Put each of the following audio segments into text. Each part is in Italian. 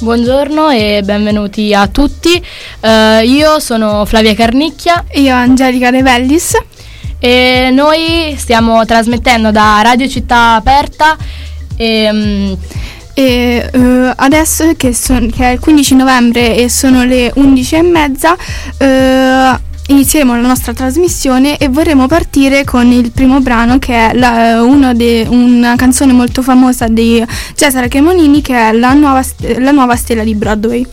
Buongiorno e benvenuti a tutti. Io sono Flavia Carnicchia. Io Angelica De Bellis. E noi stiamo trasmettendo da Radio Città Aperta e adesso che è il 15 novembre e sono le 11:30, inizieremo la nostra trasmissione e vorremmo partire con il primo brano, che è una canzone molto famosa di Cesare Cremonini, che è la nuova stella di Broadway.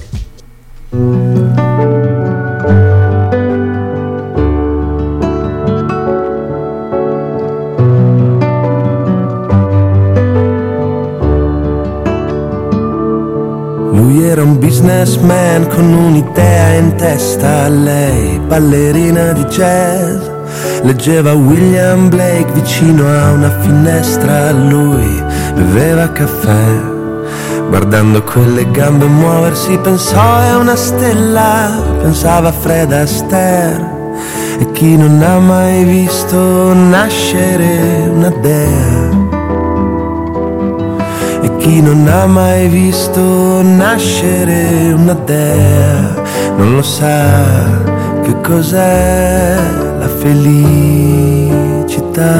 Lui era un businessman con un'idea in testa, lei ballerina di jazz. Leggeva William Blake vicino a una finestra, lui beveva caffè. Guardando quelle gambe muoversi pensò è una stella, pensava a Fred Astaire. E chi non ha mai visto nascere una dea? E chi non ha mai visto nascere una dea non lo sa che cos'è la felicità.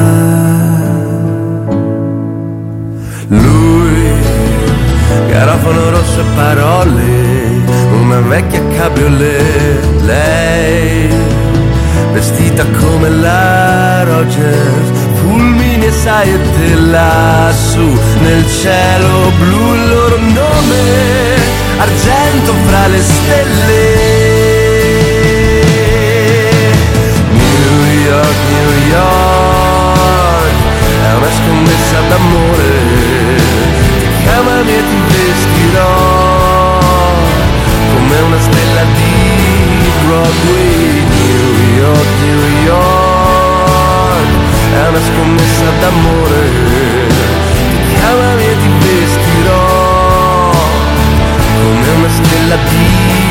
Lui, garofano rosso e parole, una vecchia cabriolet. Lei, vestita come la Rogers, fulmini e saette lassù nel cielo blu. Il loro nome, argento fra le stelle. New York, New York, è una scommessa d'amore. Ti chiamami e ti vestirò come una stella di Broadway. New York, New York, è una scommessa d'amore. Ti chiamami e ti vestirò come una stella di.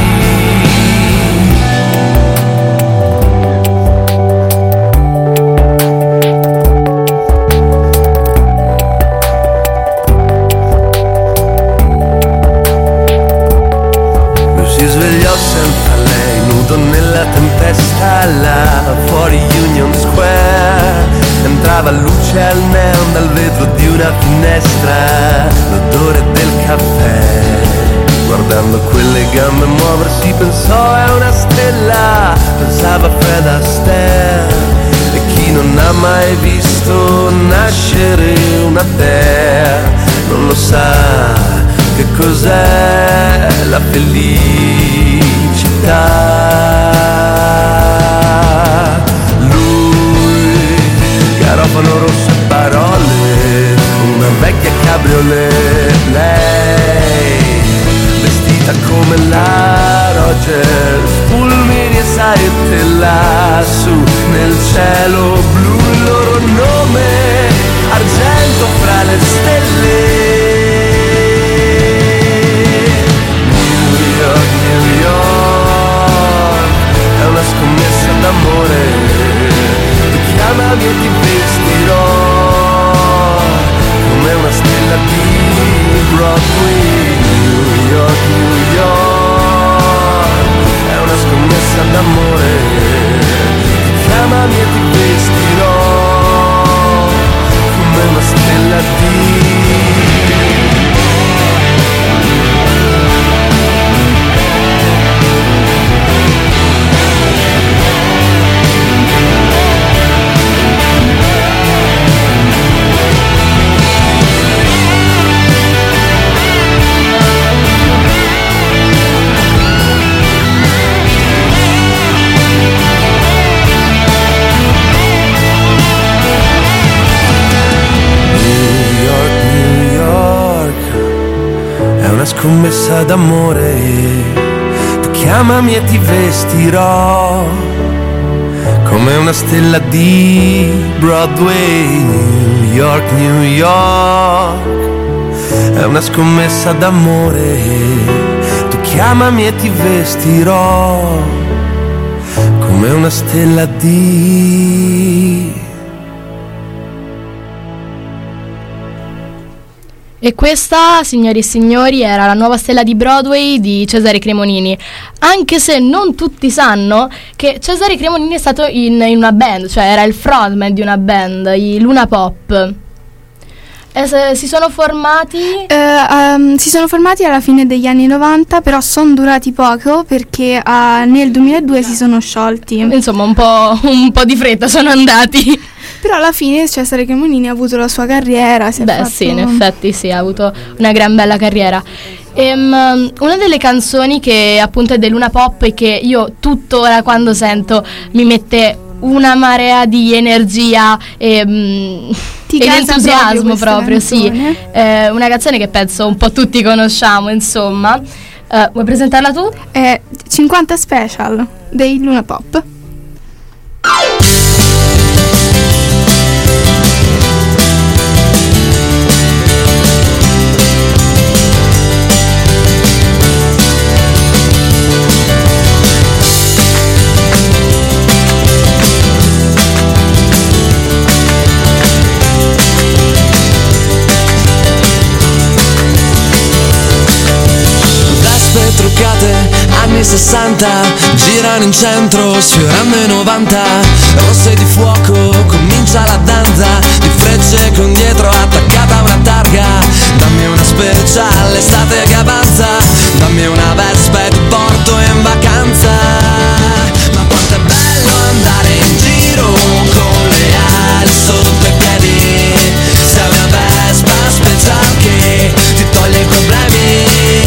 Lui si svegliò senza lei, nudo nella tempesta, là fuori Union Square. Entrava luce al neon dal vetro di una finestra, l'odore del caffè. Guardando quelle gambe muoversi pensò è una stella, pensava a Fred Astaire. E chi non ha mai visto nascere una dea non lo sa che cos'è la felicità. Lui, garofano rosso e parole, una vecchia cabriolet. Lei, vestita come la Rogers, fulmini e saette lassù nel cielo blu. Il loro nome, argento fra le stelle. New York, New York, è una scommessa d'amore. Ti chiamami e ti vestirò come una stella di Broadway. New York, New York, è una scommessa d'amore. Ti chiamami e ti vestirò come una stella di. Una scommessa d'amore. Tu chiamami e ti vestirò come una stella di Broadway. New York, New York, è una scommessa d'amore. Tu chiamami e ti vestirò come una stella di. E questa, signori e signori, era la nuova stella di Broadway di Cesare Cremonini. Anche se non tutti sanno che Cesare Cremonini è stato in una band, cioè era il frontman di una band, i Luna Pop. Si sono formati alla fine degli anni 90, però sono durati poco perché nel 2002 si sono sciolti. Insomma, un po' di fretta sono andati. Però alla fine Cesare Cremonini ha avuto la sua carriera. Sì, in effetti sì, ha avuto una gran bella carriera. Una delle canzoni che appunto è dei Luna Pop e che io tuttora quando sento mi mette una marea di energia e entusiasmo proprio, sì. Una canzone che penso un po' tutti conosciamo, insomma. Vuoi presentarla tu? 50 Special dei Luna Pop. Anni 60, girano in centro, sfiorando i 90. Rosse di fuoco, comincia la danza di frecce con dietro attaccata una targa. Dammi una special, estate che avanza. Dammi una Vespa e ti porto in vacanza. Ma quanto è bello andare in giro con le ali sotto i piedi. Sei una Vespa special che ti toglie i problemi.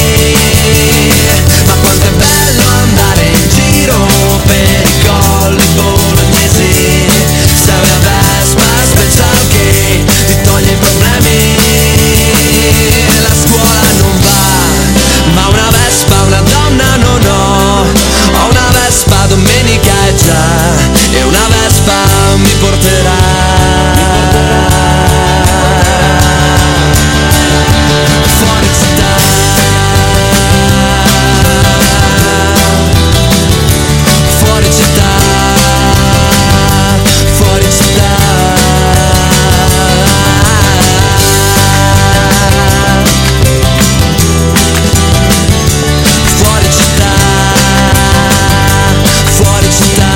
Ma quanto è bello andare in giro per i colli bolognesi. Sei una Vespa special che ti toglie i problemi. La scuola non va, ma una Vespa, una donna non ho. Ho una Vespa, domenica è già, e una Vespa mi porterà. Fuori città. Fuori città, fuori città. Fuori città, fuori città.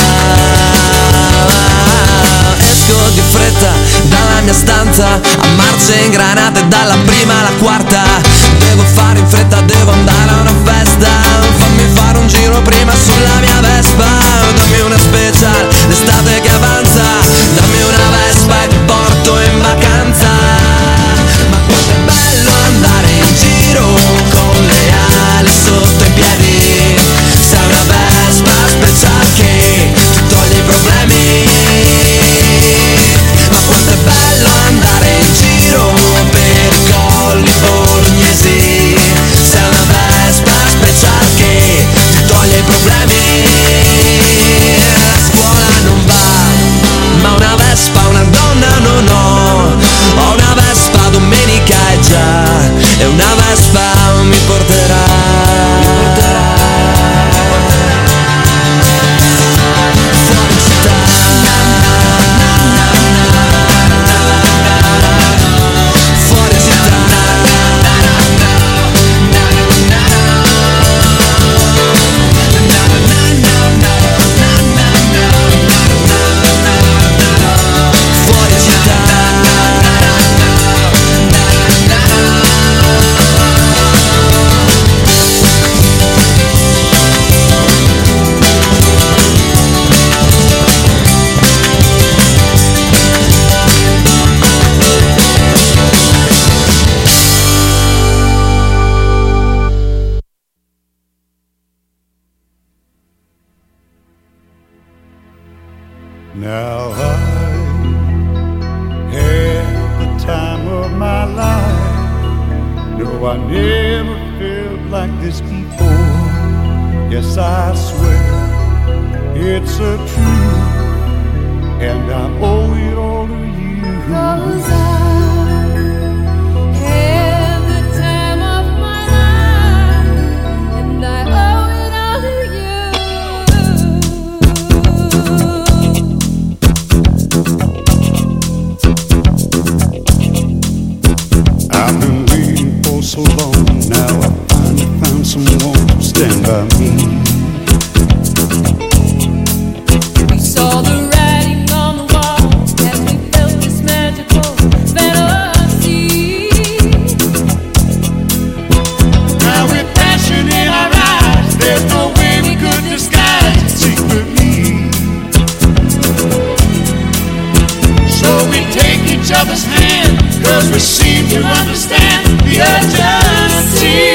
Esco di fretta dalla mia stanza, a marce ingranate dalla prima alla quarta. Devo fare in fretta, devo andare a una festa. Fammi fare un giro prima sulla mia Vespa. Dammi una special, l'estate che avanza. Dammi una Vespa e ti porto in vacanza. Ma quanto è bello andare in giro con le ali sotto i piedi. Sei una Vespa special che ti toglie i problemi. Ma quanto è bello andare in giro per i colli bolognesi. Sei una Vespa special che ti toglie i problemi. La scuola non va, ma una Vespa, una donna non ho. Ho una Vespa, domenica è già, e una Vespa mi porterà. Fuori città. Fuori città. Fuori città. Now I had the time of my life. No, I never felt like this before. Yes, I swear it's a truth, and I owe it all to you. 'Cause I had the time of my life, and I owe it all to you. I've been So we take each other's hand, 'cause we seem to understand the urgency.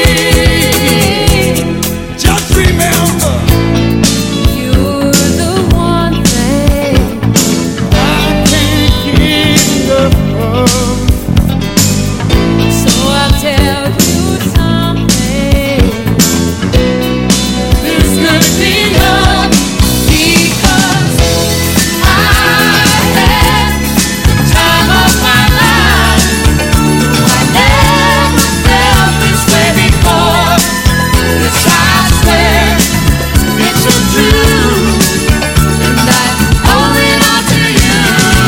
Just remember, You're the one thing I can't get enough of. So I'll tell you something. This could be love, Because I had the time of my life. I never felt this way before. This I swear, it's so true. and I owe it all to you.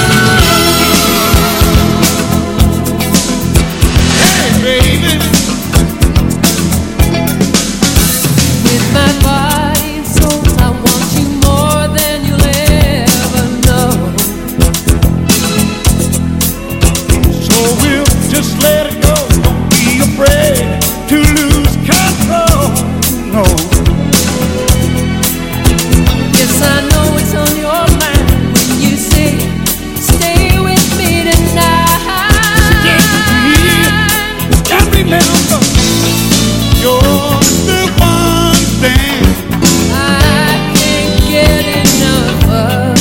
Hey baby, With my body and soul, I want you more than you'll ever know. so we'll just let it go. Don't be afraid to lose control. No, Yes, I know it's on your mind when you say, stay with me tonight. and remember, you're the one thing I can't get enough of.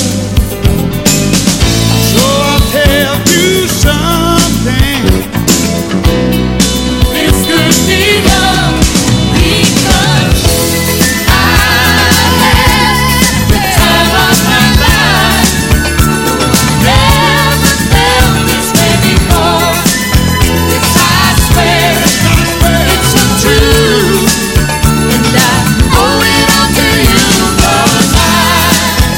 So I'll tell you something. This could be love, Because I had the time of my life. Never felt this way before. Yes, I swear, it's so true. And I owe it all to you. 'Cause I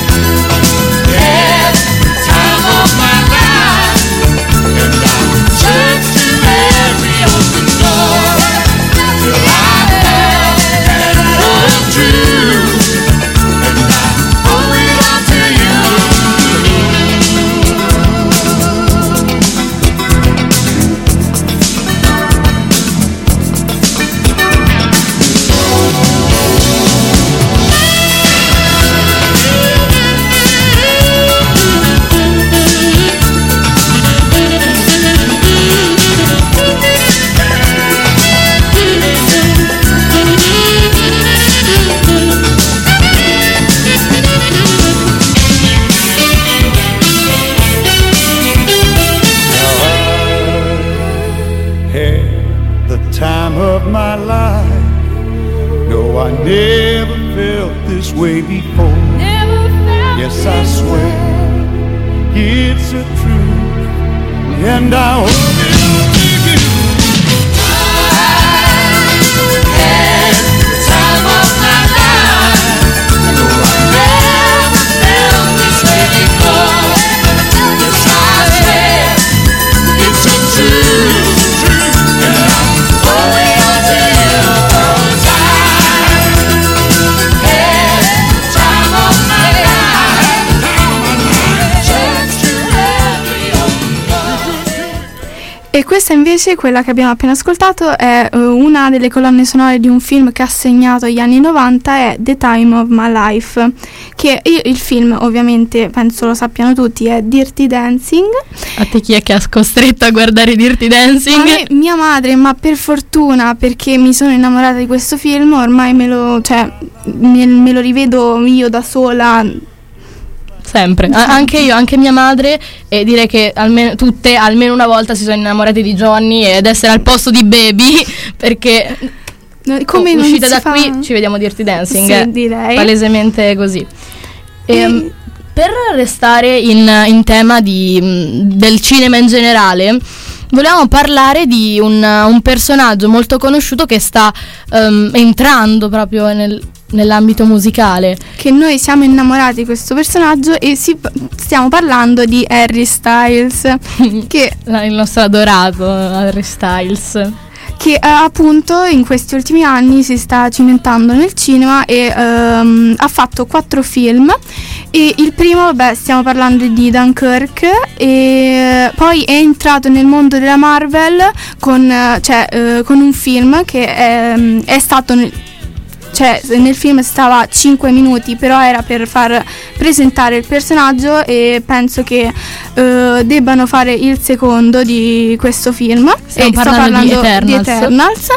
had the time of my life. And I searched to every open door till I found love true. And I owe it all to you. had the time of my life. No, I never felt this way before. Never felt Yes, I this swear. way. It's a truth, and I hope it all to you. Had the time of my life. No, I never felt this way before. Yes, I swear, it's so true. And I owe it all to you. 'Cause I had the time of my life. Searched to every open door. E questa invece, quella che abbiamo appena ascoltato, è una delle colonne sonore di un film che ha segnato gli anni 90, è The Time of My Life, che il film ovviamente penso lo sappiano tutti, è Dirty Dancing. A te chi è che ha costretto a guardare Dirty Dancing? A me, mia madre, ma per fortuna, perché mi sono innamorata di questo film, ormai me lo rivedo io da sola. Sempre, anche io, anche mia madre, e direi che almeno una volta si sono innamorate di Johnny ed essere al posto di Baby, perché Come non uscita si da fa? qui ci vediamo Dirty Dancing, Sì, direi. palesemente così. E- Per restare in tema del cinema in generale, volevamo parlare di un personaggio molto conosciuto che sta entrando proprio nell'ambito musicale. Che noi siamo innamorati di questo personaggio e stiamo parlando di Harry Styles, che Il nostro adorato Harry Styles. appunto in questi ultimi anni si sta cimentando nel cinema e ha fatto 4 film. E il primo, vabbè, stiamo parlando di Dunkirk, e poi è entrato nel mondo della Marvel con un film che è stato cioè nel film stava 5 minuti, però era per far presentare il personaggio, e penso che debbano fare il secondo di questo film. Stiamo parlando di Eternals.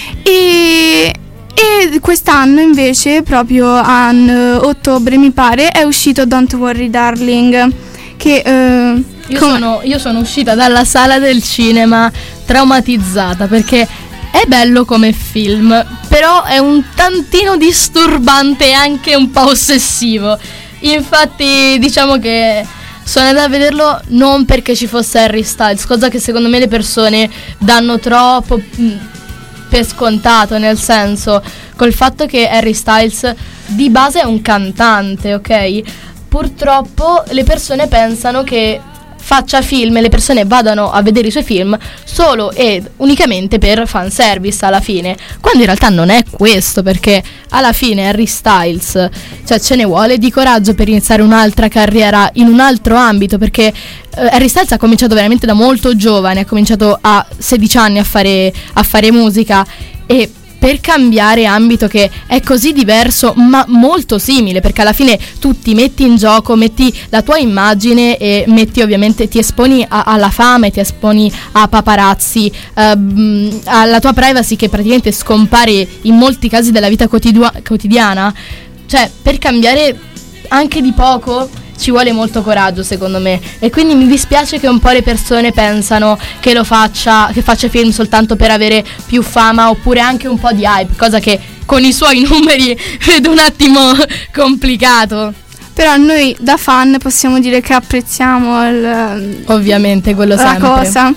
E quest'anno invece, proprio a ottobre mi pare, è uscito Don't Worry Darling, che io sono uscita dalla sala del cinema traumatizzata, perché è bello come film, però è un tantino disturbante e anche un po' ossessivo. Infatti diciamo che sono andata a vederlo non perché ci fosse Harry Styles, cosa che secondo me le persone danno troppo per scontato, nel senso, col fatto che Harry Styles di base è un cantante, ok? Purtroppo le persone pensano che faccia film e le persone vadano a vedere i suoi film solo ed unicamente per fanservice alla fine, quando in realtà non è questo, perché alla fine Harry Styles, cioè, ce ne vuole di coraggio per iniziare un'altra carriera in un altro ambito, perché Harry Styles ha cominciato veramente da molto giovane, ha cominciato a 16 anni a fare musica, e per cambiare ambito che è così diverso ma molto simile, perché alla fine tu ti metti in gioco, metti la tua immagine e ovviamente ti esponi alla fama, ti esponi a paparazzi, alla tua privacy che praticamente scompare in molti casi della vita quotidiana. Cioè, per cambiare anche di poco ci vuole molto coraggio, secondo me, e quindi mi dispiace che un po' le persone pensano che faccia film soltanto per avere più fama, oppure anche un po' di hype, cosa che con i suoi numeri vedo un attimo complicato. Però noi da fan possiamo dire che apprezziamo ovviamente quello la sempre. cosa.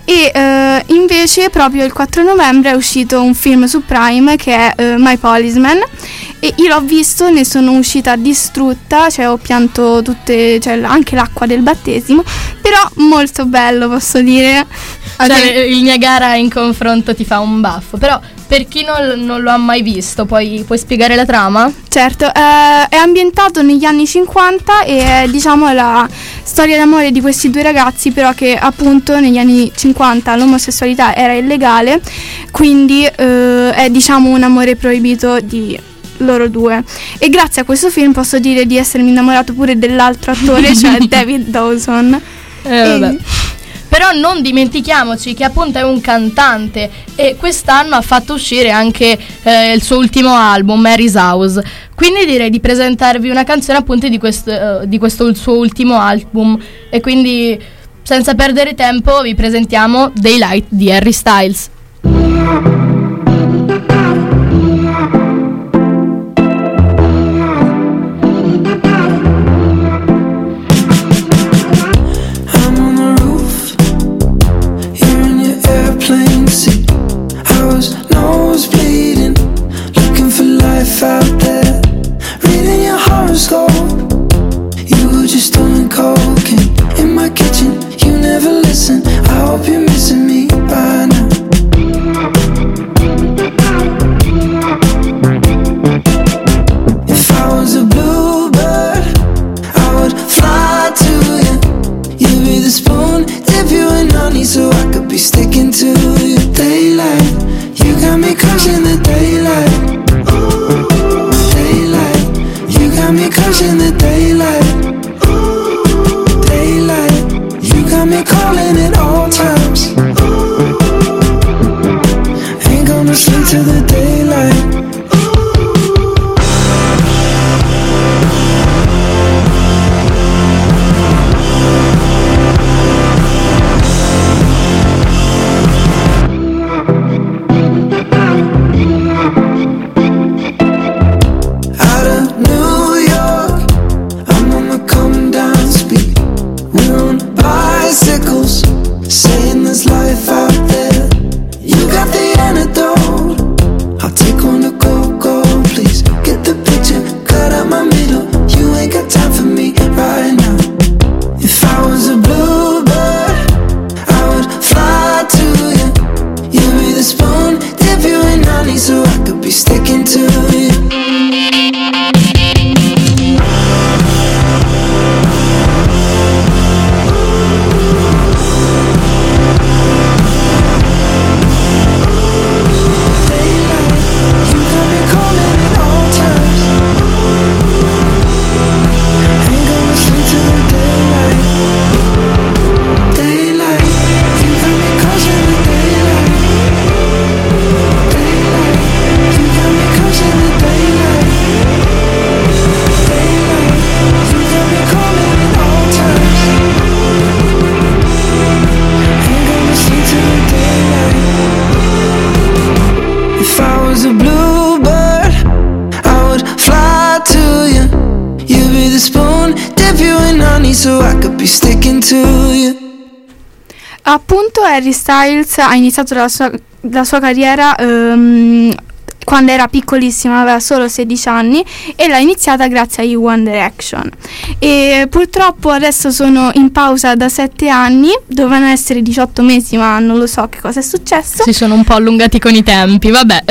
E invece proprio il 4 novembre è uscito un film su Prime che è My Policeman, e io l'ho visto, ne sono uscita distrutta, cioè ho pianto anche l'acqua del battesimo, però molto bello, posso dire. Cioè, il Niagara in confronto ti fa un baffo, però per chi non lo ha mai visto, puoi spiegare la trama? Certo, è ambientato negli anni 50 e è, diciamo, la storia d'amore di questi due ragazzi, però che appunto negli anni 50 l'omosessualità era illegale, quindi è, diciamo, un amore proibito di loro due. E grazie a questo film posso dire di essermi innamorato pure dell'altro attore, cioè David Dawson. Vabbè. Però non dimentichiamoci che appunto è un cantante, e quest'anno ha fatto uscire anche il suo ultimo album, Mary's House. Quindi direi di presentarvi una canzone appunto di questo il suo ultimo album, e quindi senza perdere tempo vi presentiamo Daylight di Harry Styles. Out there, reading your horoscope. You were just doing coke in my kitchen. You never listen. I hope you're missing me by now. If I was a bluebird, I would fly to you. You'd be the spoon, dip you in honey, so I could be sticking to you. Daylight, you got me crushing the daylight. Got me crushing the daylight. Daylight, you got me calling at all times. Ain't gonna sleep till the daylight. so I could be sticking to you. Appunto Harry Styles ha iniziato la sua carriera quando era piccolissima, aveva solo 16 anni, e l'ha iniziata grazie agli One Direction. E purtroppo adesso sono in pausa da 7 anni, dovevano essere 18 mesi, ma non lo so che cosa è successo. Si sono un po' allungati con i tempi, vabbè.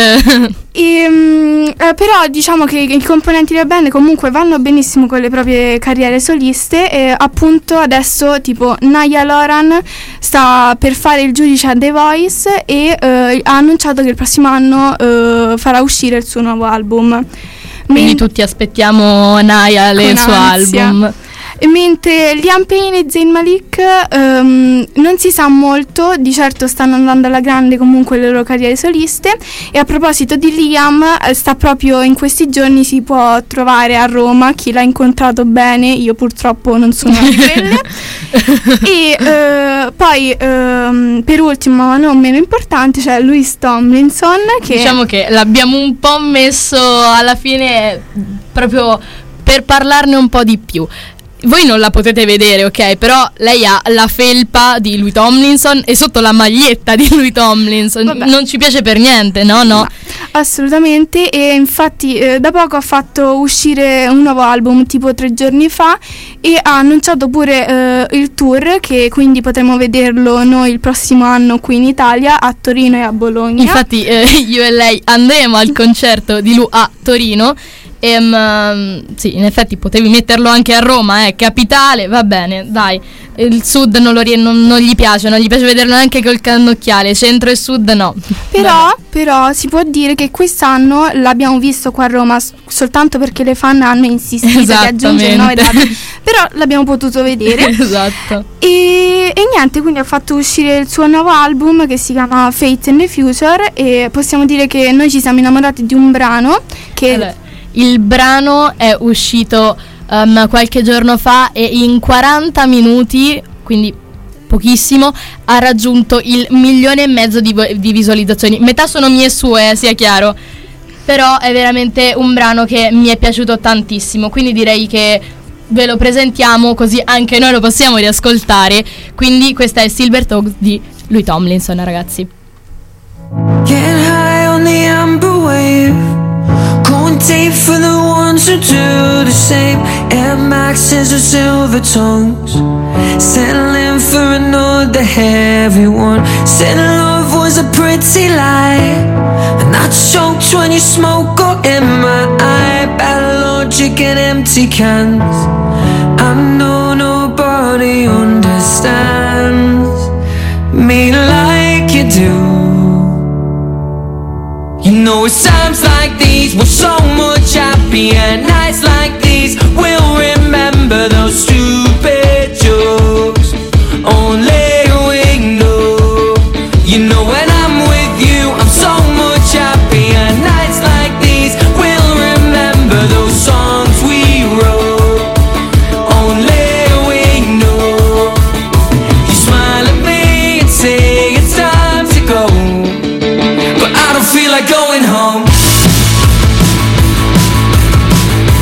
Però diciamo che i componenti della band comunque vanno benissimo con le proprie carriere soliste, e appunto adesso tipo Niall Horan sta per fare il giudice a The Voice e ha annunciato che il prossimo anno farà uscire il suo nuovo album. Quindi tutti aspettiamo Niall e il suo album. Mentre Liam Payne e Zayn Malik non si sa molto, di certo stanno andando alla grande comunque le loro carriere soliste. E a proposito di Liam, sta proprio in questi giorni, si può trovare a Roma, chi l'ha incontrato bene, io purtroppo non sono una di quelle. E poi per ultimo, ma non meno importante, c'è Louis Tomlinson, che diciamo che l'abbiamo un po' messo alla fine proprio per parlarne un po' di più. Voi non la potete vedere, ok? Però lei ha la felpa di Louis Tomlinson e sotto la maglietta di Louis Tomlinson. Vabbè. Non ci piace per niente, no? Assolutamente. E infatti da poco ha fatto uscire un nuovo album tipo 3 giorni fa, e ha annunciato pure il tour, che quindi potremo vederlo noi il prossimo anno qui in Italia, a Torino e a Bologna. Infatti io e lei andremo al concerto di lui a Torino. Sì, in effetti potevi metterlo anche a Roma, capitale, va bene, dai. Il sud non gli piace vederlo neanche col cannocchiale, centro e sud no. Però si può dire che quest'anno l'abbiamo visto qua a Roma soltanto perché le fan hanno insistito di aggiungere 9 date, però l'abbiamo potuto vedere. Esatto. E niente, quindi ha fatto uscire il suo nuovo album che si chiama Fate in the Future, e possiamo dire che noi ci siamo innamorati di un brano che... Il brano è uscito qualche giorno fa e in 40 minuti, quindi pochissimo, ha raggiunto il 1,5 milioni di visualizzazioni. Metà sono mie e sue, sia chiaro. Però è veramente un brano che mi è piaciuto tantissimo, quindi direi che ve lo presentiamo così anche noi lo possiamo riascoltare. Quindi questa è Silver Tongues di Louis Tomlinson, ragazzi. Get high on the amber wave, tape for the ones who do the same. Air Maxes or silver tongues, settling for another heavy one. Said love was a pretty lie, and I choked when your smoke got in my eye. Bad logic and empty cans, I know nobody understands me like you do. You know it's times like these we're so much happier. Nights like these we'll remember those stupid jokes. Only we know. You know when I'm with you I'm so much happier. Nights like these we'll remember those songs we wrote. Only we know. You smile at me and say it's time to go, but I don't feel like going home.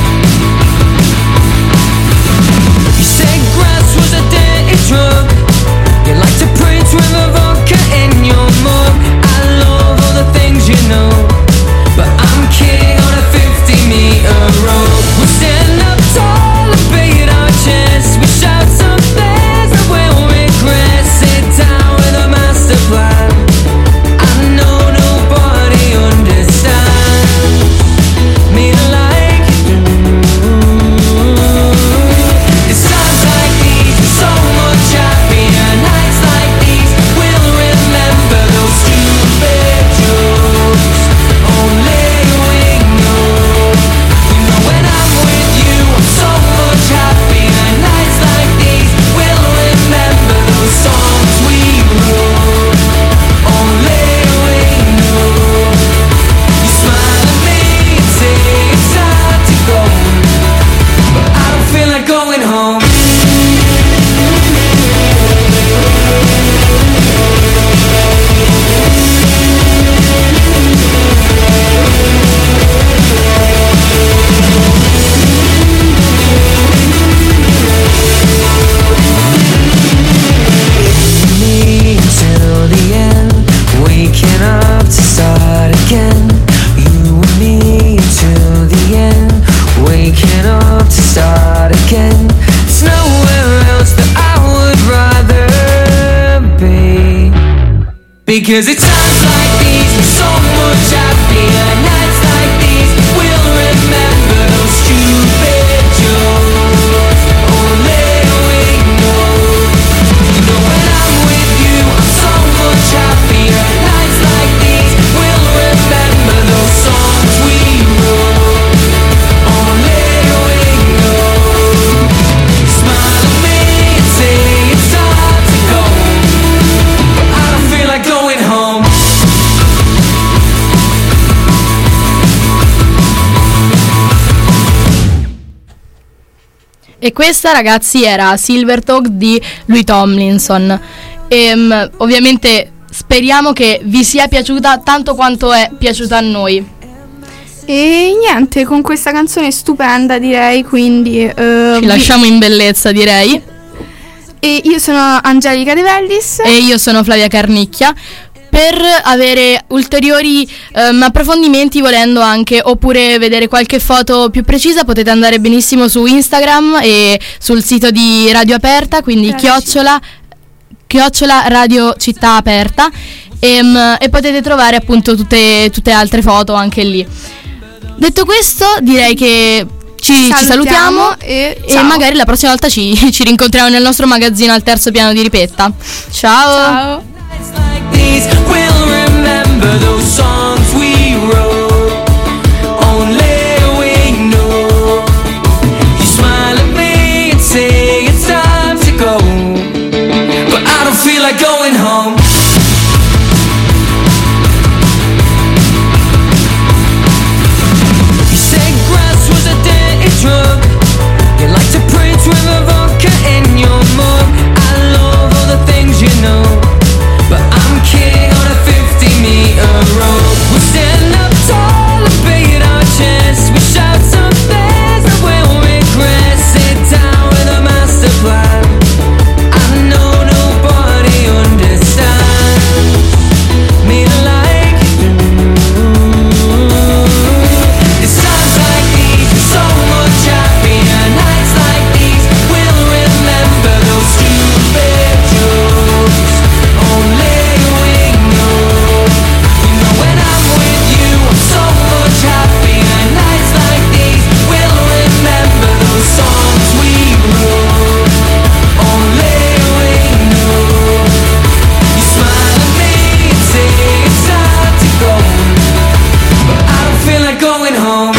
Because at times like these we're so much happier. Nights like these we'll remember those stupid jokes. Only we know. You know when I'm with you I'm so much happier. Nights like these we'll remember those songs we wrote. Only we know. Smile at me and say it's time to go, but I don't feel like going home. E questa, ragazzi, era Silver Talk di Louis Tomlinson. Ovviamente speriamo che vi sia piaciuta tanto quanto è piaciuta a noi. E niente, con questa canzone stupenda, direi, quindi Ci lasciamo in bellezza, direi. E io sono Angelica De Vellis. E io sono Flavia Carnicchia. Per avere ulteriori approfondimenti, volendo anche, oppure vedere qualche foto più precisa, potete andare benissimo su Instagram e sul sito di Radio Aperta, quindi chiocciola Radio Città Aperta, e potete trovare appunto tutte altre foto anche lì. Detto questo, direi che ci salutiamo e magari la prossima volta ci rincontriamo nel nostro magazzino al terzo piano di Ripetta. Ciao! We'll remember those songs we wrote. Only we know. You smile at me and say it's time to go, but I don't feel like going home. You said grass was a dirty drug. You like to preach with a vodka in your mug. I love all the things you know, but I'm king on a 50-meter rope. We stand up tall and beat our chests. We shout some things that we'll regret. Sit down with a master plan. I know nobody understands me like you. It's times like these we're so much happier. Nights like these we'll remember those stupid jokes. Only we know. You know when I'm with you I'm so much happier. Nights like these we'll remember those songs we wrote. Only we know. You smile at me and say it's time to go, but I don't feel like going home.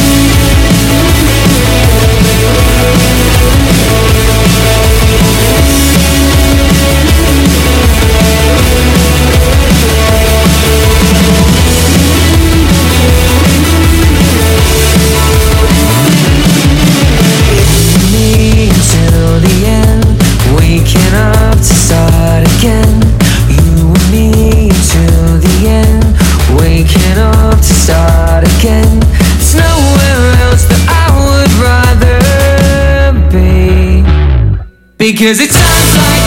Me until the end, waking up to start again. You and me until the end, waking up to start again. There's nowhere else that I would rather be, because it's times like